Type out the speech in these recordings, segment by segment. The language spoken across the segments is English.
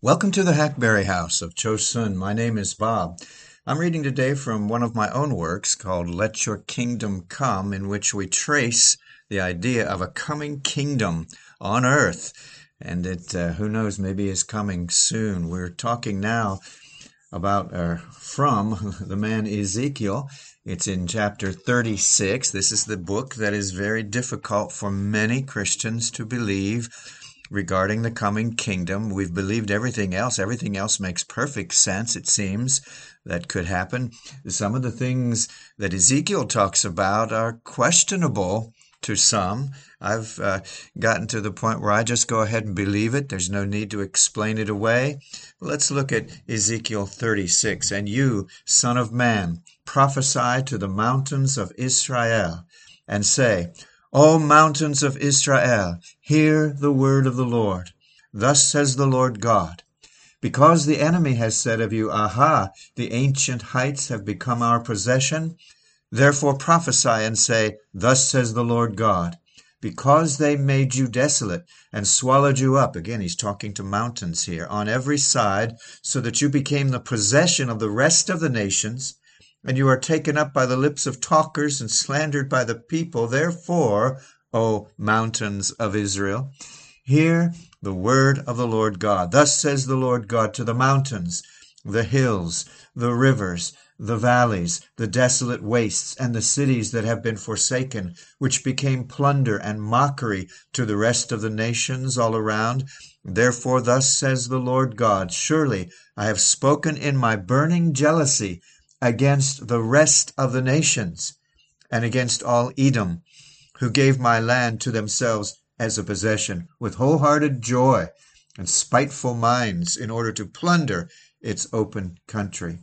Welcome to the Hackberry House of Chosun. My name is Bob. I'm reading today from one of my own works called Let Your Kingdom Come, in which we trace the idea of a coming kingdom on earth. And who knows, maybe is coming soon. We're talking now about from the man Ezekiel. It's in chapter 36. This is the book that is very difficult for many Christians to believe regarding the coming kingdom. We've believed everything else. Everything else makes perfect sense, it seems, that could happen. Some of the things that Ezekiel talks about are questionable to some. I've gotten to the point where I just go ahead and believe it. There's no need to explain it away. Let's look at Ezekiel 36. And you, son of man, prophesy to the mountains of Israel, and say, O mountains of Israel, hear the word of the Lord. Thus says the Lord God, because the enemy has said of you, Aha, the ancient heights have become our possession, therefore prophesy and say, Thus says the Lord God, because they made you desolate and swallowed you up. Again, he's talking to mountains here, on every side, so that you became the possession of the rest of the nations, and you are taken up by the lips of talkers and slandered by the people. Therefore, O mountains of Israel, hear the word of the Lord God. Thus says the Lord God to the mountains, the hills, the rivers, the valleys, the desolate wastes, and the cities that have been forsaken, which became plunder and mockery to the rest of the nations all around. Therefore, thus says the Lord God, surely I have spoken in my burning jealousy against the rest of the nations, and against all Edom, who gave my land to themselves as a possession, with wholehearted joy and spiteful minds, in order to plunder its open country.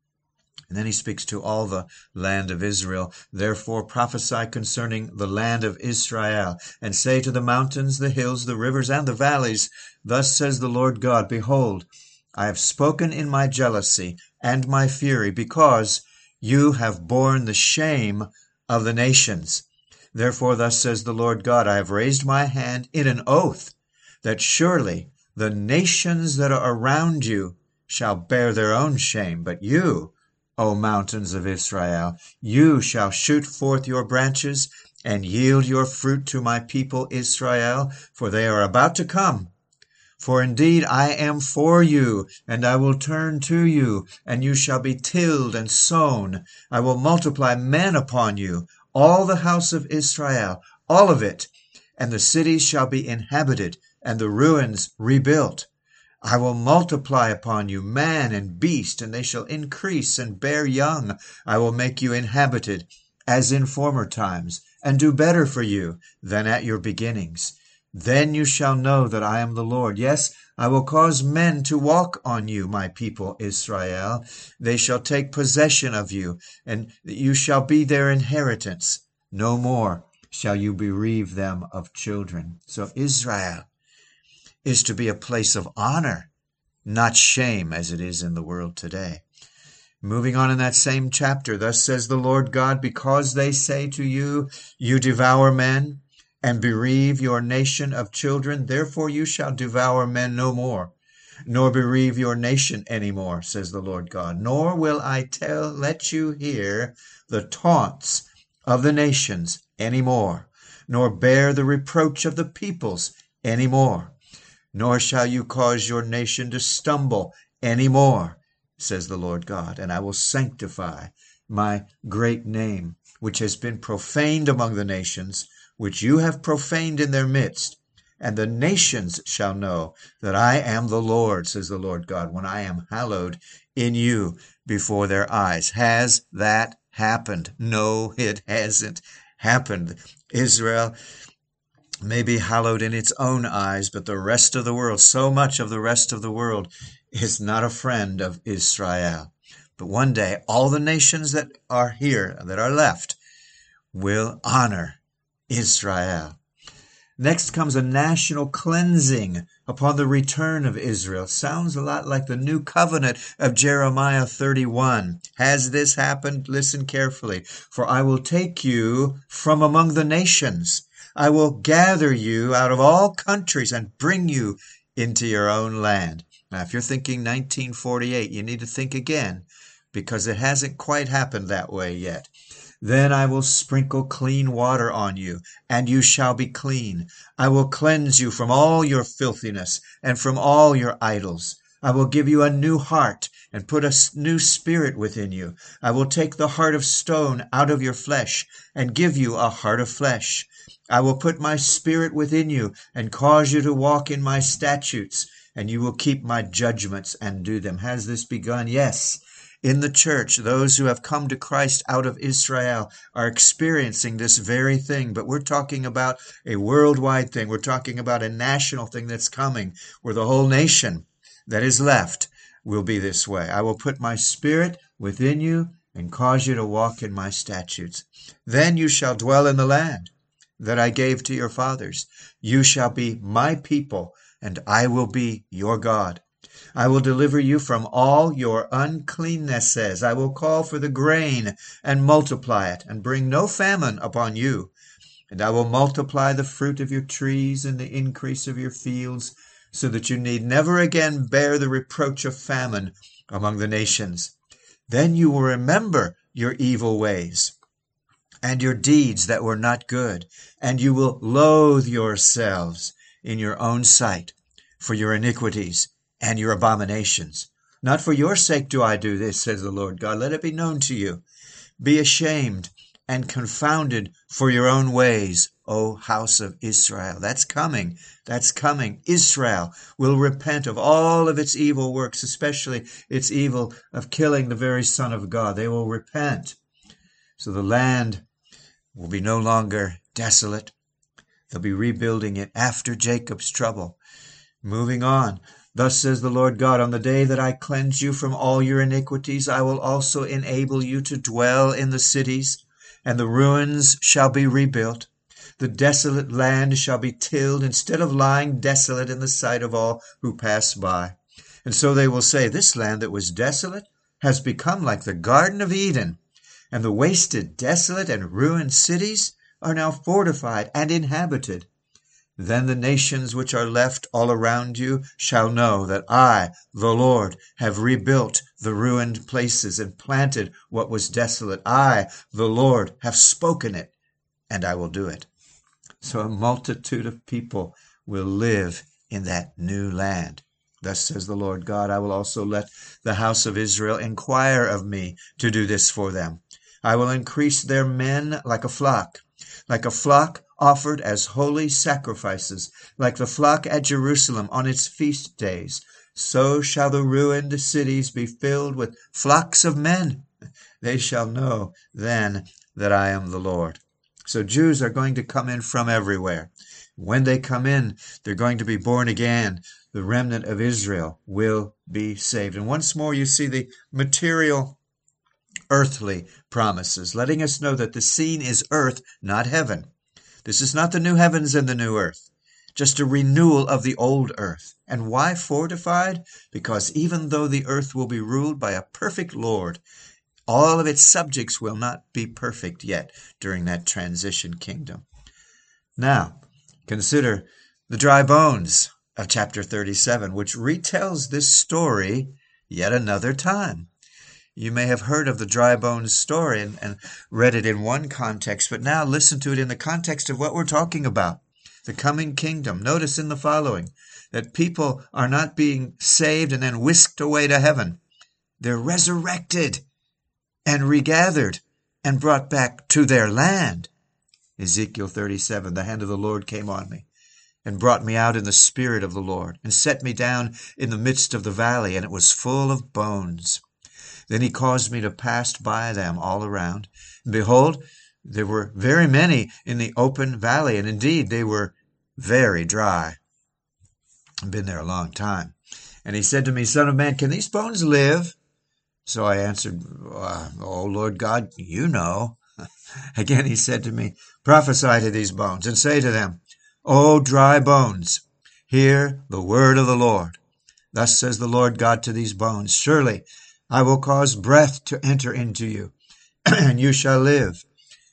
And then he speaks to all the land of Israel. Therefore prophesy concerning the land of Israel, and say to the mountains, the hills, the rivers, and the valleys, Thus says the Lord God, Behold, I have spoken in my jealousy and my fury, because you have borne the shame of the nations. Therefore thus says the Lord God, I have raised my hand in an oath, that surely the nations that are around you shall bear their own shame. But you, O mountains of Israel, you shall shoot forth your branches, and yield your fruit to my people Israel, for they are about to come. For indeed I am for you, and I will turn to you, and you shall be tilled and sown. I will multiply men upon you, all the house of Israel, all of it, and the cities shall be inhabited, and the ruins rebuilt. I will multiply upon you man and beast, and they shall increase and bear young. I will make you inhabited, as in former times, and do better for you than at your beginnings. Then you shall know that I am the Lord. Yes, I will cause men to walk on you, my people Israel. They shall take possession of you, and you shall be their inheritance. No more shall you bereave them of children. So Israel is to be a place of honor, not shame, as it is in the world today. Moving on in that same chapter, thus says the Lord God, because they say to you, You devour men, and bereave your nation of children, therefore you shall devour men no more, nor bereave your nation any more, says the Lord God. Nor will I let you hear the taunts of the nations any more, nor bear the reproach of the peoples any more, nor shall you cause your nation to stumble any more, says the Lord God. And I will sanctify my great name, which has been profaned among the nations, which you have profaned in their midst. And the nations shall know that I am the Lord, says the Lord God, when I am hallowed in you before their eyes. Has that happened? No, it hasn't happened. Israel may be hallowed in its own eyes, but the rest of the world, so much of the rest of the world, is not a friend of Israel. But one day, all the nations that are here, that are left, will honor Israel. Next comes a national cleansing upon the return of Israel. Sounds a lot like the new covenant of Jeremiah 31. Has this happened? Listen carefully. For I will take you from among the nations. I will gather you out of all countries and bring you into your own land. Now, if you're thinking 1948, you need to think again, because it hasn't quite happened that way yet. Then I will sprinkle clean water on you, and you shall be clean. I will cleanse you from all your filthiness and from all your idols. I will give you a new heart and put a new spirit within you. I will take the heart of stone out of your flesh and give you a heart of flesh. I will put my spirit within you and cause you to walk in my statutes, and you will keep my judgments and do them. Has this begun? Yes. In the church, those who have come to Christ out of Israel are experiencing this very thing, but we're talking about a worldwide thing. We're talking about a national thing that's coming, where the whole nation that is left will be this way. I will put my spirit within you and cause you to walk in my statutes. Then you shall dwell in the land that I gave to your fathers. You shall be my people, and I will be your God. I will deliver you from all your uncleannesses. I will call for the grain and multiply it, and bring no famine upon you. And I will multiply the fruit of your trees and the increase of your fields, so that you need never again bear the reproach of famine among the nations. Then you will remember your evil ways and your deeds that were not good, and you will loathe yourselves in your own sight for your iniquities and your abominations. Not for your sake do I do this, says the Lord God. Let it be known to you. Be ashamed and confounded for your own ways, O house of Israel. That's coming. That's coming. Israel will repent of all of its evil works, especially its evil of killing the very Son of God. They will repent. So the land will be no longer desolate. They'll be rebuilding it after Jacob's trouble. Moving on. Thus says the Lord God, on the day that I cleanse you from all your iniquities, I will also enable you to dwell in the cities, and the ruins shall be rebuilt. The desolate land shall be tilled instead of lying desolate in the sight of all who pass by. And so they will say, this land that was desolate has become like the Garden of Eden, and the wasted, desolate, and ruined cities are now fortified and inhabited. Then the nations which are left all around you shall know that I, the Lord, have rebuilt the ruined places and planted what was desolate. I, the Lord, have spoken it, and I will do it. So a multitude of people will live in that new land. Thus says the Lord God, I will also let the house of Israel inquire of me to do this for them. I will increase their men like a flock offered as holy sacrifices, like the flock at Jerusalem on its feast days. So shall the ruined cities be filled with flocks of men. They shall know then that I am the Lord. So Jews are going to come in from everywhere. When they come in, they're going to be born again. The remnant of Israel will be saved. And once more, you see the material, earthly promises, letting us know that the scene is earth, not heaven. This is not the new heavens and the new earth, just a renewal of the old earth. And why fortified? Because even though the earth will be ruled by a perfect Lord, all of its subjects will not be perfect yet during that transition kingdom. Now, consider the dry bones of chapter 37, which retells this story yet another time. You may have heard of the dry bones story and read it in one context, but now listen to it in the context of what we're talking about, the coming kingdom. Notice in the following that people are not being saved and then whisked away to heaven. They're resurrected and regathered and brought back to their land. Ezekiel 37, the hand of the Lord came on me and brought me out in the spirit of the Lord and set me down in the midst of the valley, and it was full of bones. Then he caused me to pass by them all around. And behold, there were very many in the open valley, and indeed they were very dry. I've been there a long time. And he said to me, Son of man, can these bones live? So I answered, Oh, Lord God, you know. Again he said to me, Prophesy to these bones, and say to them, O dry bones, hear the word of the Lord. Thus says the Lord God to these bones, Surely I will cause breath to enter into you, and you shall live.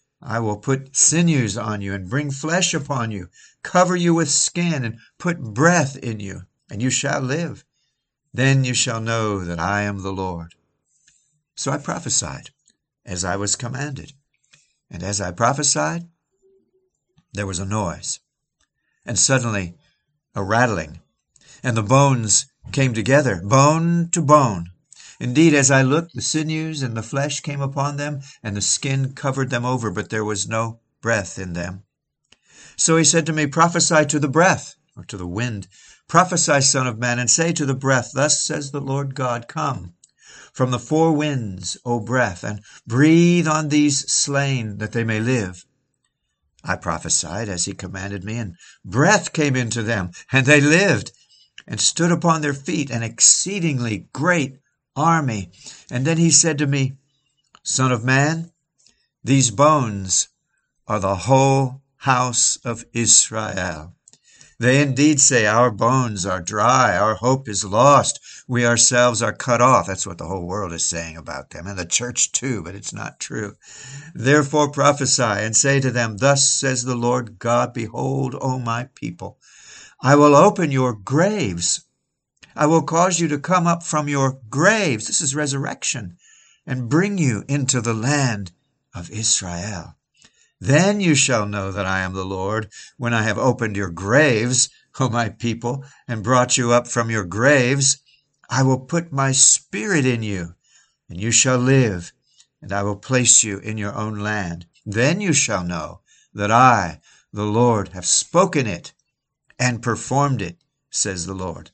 I will put sinews on you and bring flesh upon you, cover you with skin and put breath in you, and you shall live. Then you shall know that I am the Lord. So I prophesied, as I was commanded. And as I prophesied, there was a noise, and suddenly a rattling, and the bones came together, bone to bone. Indeed, as I looked, the sinews and the flesh came upon them, and the skin covered them over, but there was no breath in them. So he said to me, Prophesy to the breath, or to the wind. Prophesy, Son of man, and say to the breath, Thus says the Lord God, Come from the four winds, O breath, and breathe on these slain, that they may live. I prophesied as he commanded me, and breath came into them, and they lived, and stood upon their feet, an exceedingly great army. And then he said to me, Son of man, these bones are the whole house of Israel. They indeed say, Our bones are dry, our hope is lost, we ourselves are cut off. That's what the whole world is saying about them, and the church too, but it's not true. Therefore prophesy, and say to them, Thus says the Lord God, Behold, O my people, I will open your graves. I will cause you to come up from your graves. This is resurrection, and bring you into the land of Israel. Then you shall know that I am the Lord, when I have opened your graves, O my people, and brought you up from your graves. I will put my spirit in you, and you shall live, and I will place you in your own land. Then you shall know that I, the Lord, have spoken it and performed it, says the Lord.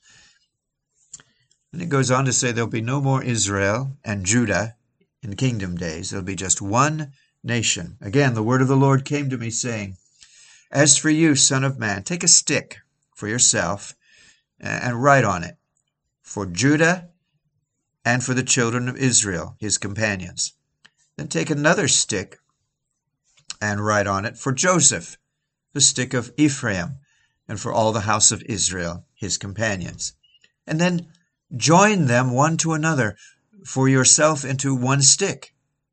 And it goes on to say there'll be no more Israel and Judah in kingdom days. There'll be just one nation. Again, the word of the Lord came to me, saying, As for you, son of man, take a stick for yourself and write on it, for Judah and for the children of Israel, his companions. Then take another stick and write on it, for Joseph, the stick of Ephraim, and for all the house of Israel, his companions. And then join them one to another for yourself into one stick,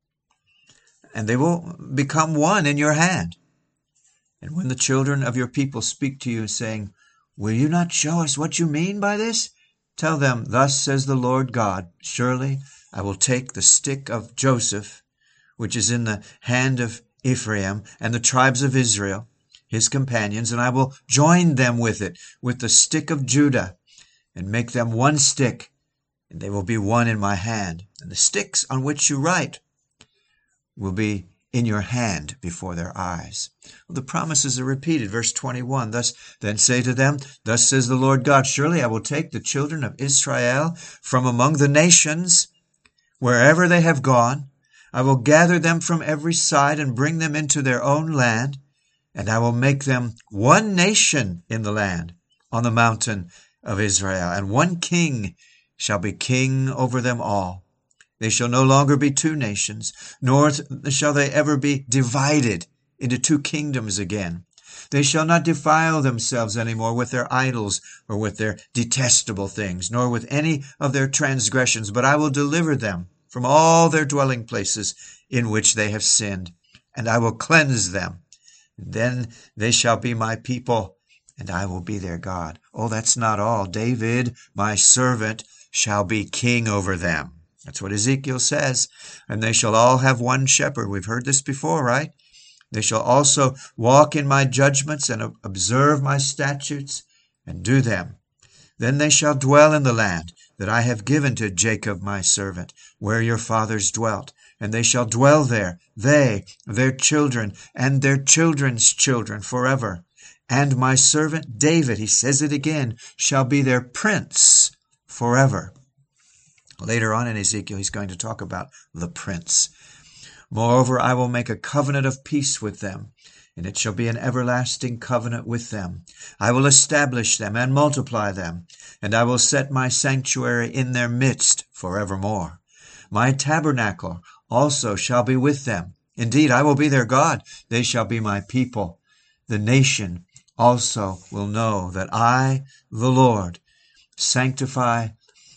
and they will become one in your hand. And when the children of your people speak to you, saying, Will you not show us what you mean by this? Tell them, Thus says the Lord God, Surely I will take the stick of Joseph, which is in the hand of Ephraim, and the tribes of Israel, his companions, and I will join them with it, with the stick of Judah, and make them one stick, and they will be one in my hand. And the sticks on which you write will be in your hand before their eyes. Well, the promises are repeated. Verse 21, Then say to them, Thus says the Lord God, Surely I will take the children of Israel from among the nations, wherever they have gone. I will gather them from every side and bring them into their own land, and I will make them one nation in the land, on the mountain of Israel, and one king shall be king over them all. They shall no longer be two nations, nor shall they ever be divided into two kingdoms again. They shall not defile themselves any more with their idols or with their detestable things, nor with any of their transgressions, but I will deliver them from all their dwelling places in which they have sinned, and I will cleanse them. And then they shall be my people, and I will be their God. Oh, that's not all. David, my servant, shall be king over them. That's what Ezekiel says. And they shall all have one shepherd. We've heard this before, right? They shall also walk in my judgments and observe my statutes and do them. Then they shall dwell in the land that I have given to Jacob my servant, where your fathers dwelt. And they shall dwell there, they, their children, and their children's children forever. And my servant David, he says it again, shall be their prince forever. Later on in Ezekiel, he's going to talk about the prince. Moreover, I will make a covenant of peace with them, and it shall be an everlasting covenant with them. I will establish them and multiply them, and I will set my sanctuary in their midst forevermore. My tabernacle also shall be with them. Indeed, I will be their God. They shall be my people. The nation also will know that I, the Lord, sanctify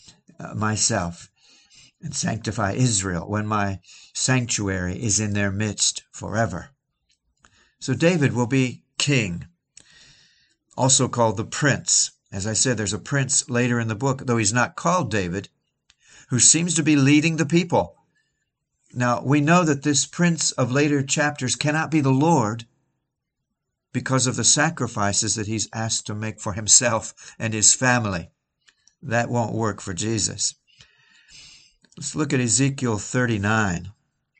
myself and sanctify Israel when my sanctuary is in their midst forever. So David will be king, also called the prince. As I said, there's a prince later in the book, though he's not called David, who seems to be leading the people. Now, we know that this prince of later chapters cannot be the Lord because of the sacrifices that he's asked to make for himself and his family. That won't work for Jesus. Let's look at Ezekiel 39.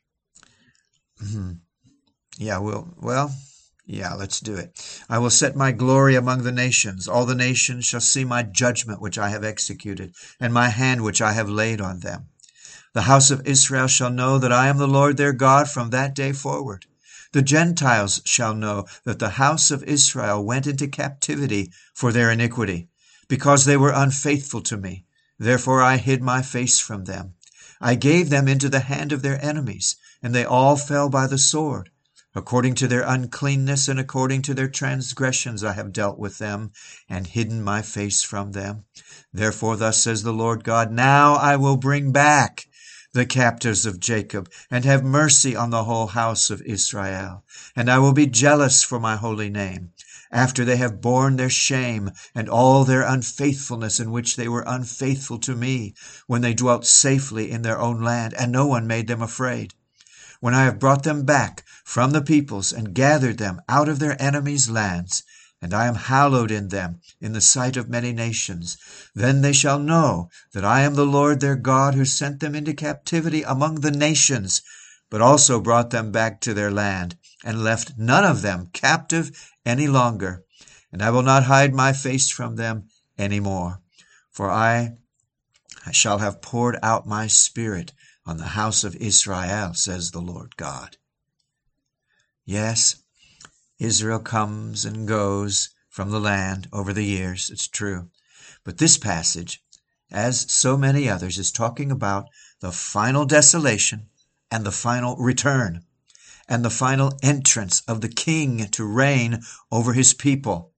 Let's do it. I will set my glory among the nations. All the nations shall see my judgment which I have executed, and my hand which I have laid on them. The house of Israel shall know that I am the Lord their God from that day forward. The Gentiles shall know that the house of Israel went into captivity for their iniquity, because they were unfaithful to me. Therefore I hid my face from them. I gave them into the hand of their enemies, and they all fell by the sword. According to their uncleanness and according to their transgressions I have dealt with them, and hidden my face from them. Therefore thus says the Lord God, now I will bring back the captives of Jacob, and have mercy on the whole house of Israel. And I will be jealous for my holy name, after they have borne their shame and all their unfaithfulness in which they were unfaithful to me, when they dwelt safely in their own land, and no one made them afraid. When I have brought them back from the peoples, and gathered them out of their enemies' lands, and I am hallowed in them in the sight of many nations, then they shall know that I am the Lord their God, who sent them into captivity among the nations, but also brought them back to their land, and left none of them captive any longer. And I will not hide my face from them any more, for I shall have poured out my spirit on the house of Israel, says the Lord God. Yes, Israel comes and goes from the land over the years, it's true. But this passage, as so many others, is talking about the final desolation and the final return and the final entrance of the king to reign over his people.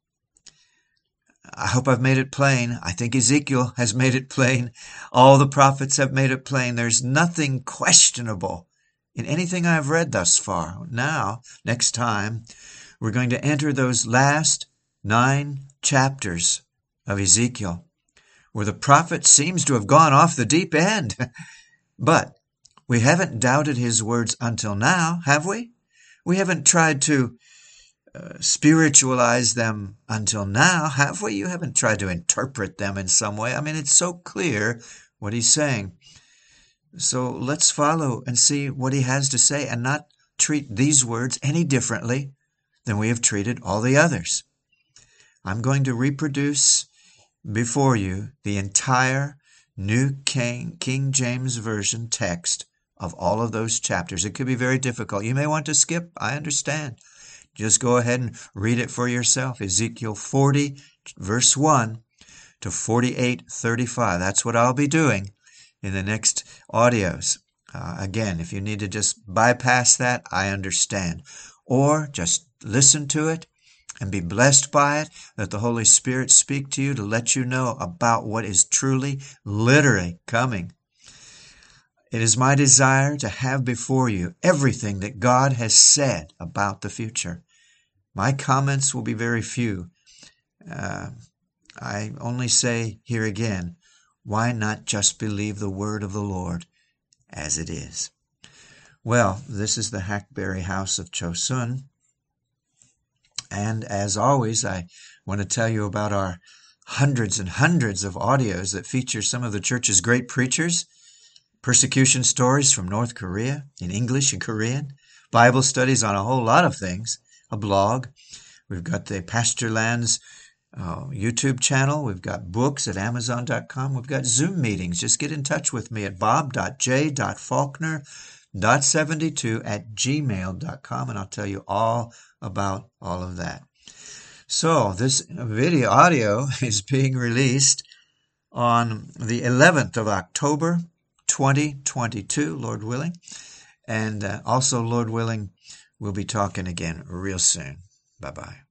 I hope I've made it plain. I think Ezekiel has made it plain. All the prophets have made it plain. There's nothing questionable in anything I've read thus far. Now, next time, we're going to enter those last 9 chapters of Ezekiel, where the prophet seems to have gone off the deep end. But we haven't doubted his words until now, have we? We haven't tried to spiritualize them until now, have we? You haven't tried to interpret them in some way. I mean, it's so clear what he's saying. So let's follow and see what he has to say, and not treat these words any differently than we have treated all the others. I'm going to reproduce before you the entire New King James Version text of all of those chapters. It could be very difficult. You may want to skip. I understand. Just go ahead and read it for yourself. Ezekiel 40, verse 1 to 48:35. That's what I'll be doing in the next audios. Again, if you need to just bypass that, I understand. Or just listen to it and be blessed by it. Let the Holy Spirit speak to you to let you know about what is truly, literally coming. It is my desire to have before you everything that God has said about the future. My comments will be very few. I only say here again, why not just believe the word of the Lord as it is? Well, this is the Hackberry House of Chosun. And as always, I want to tell you about our hundreds and hundreds of audios that feature some of the church's great preachers, persecution stories from North Korea in English and Korean, Bible studies on a whole lot of things, a blog. We've got the Pastor Land's YouTube channel. We've got books at Amazon.com. We've got Zoom meetings. Just get in touch with me at bob.j.faulkner.72@gmail.com, and I'll tell you all about all of that. So this video audio is being released on the 11th of October, 2022, Lord willing. And also, Lord willing, we'll be talking again real soon. Bye-bye.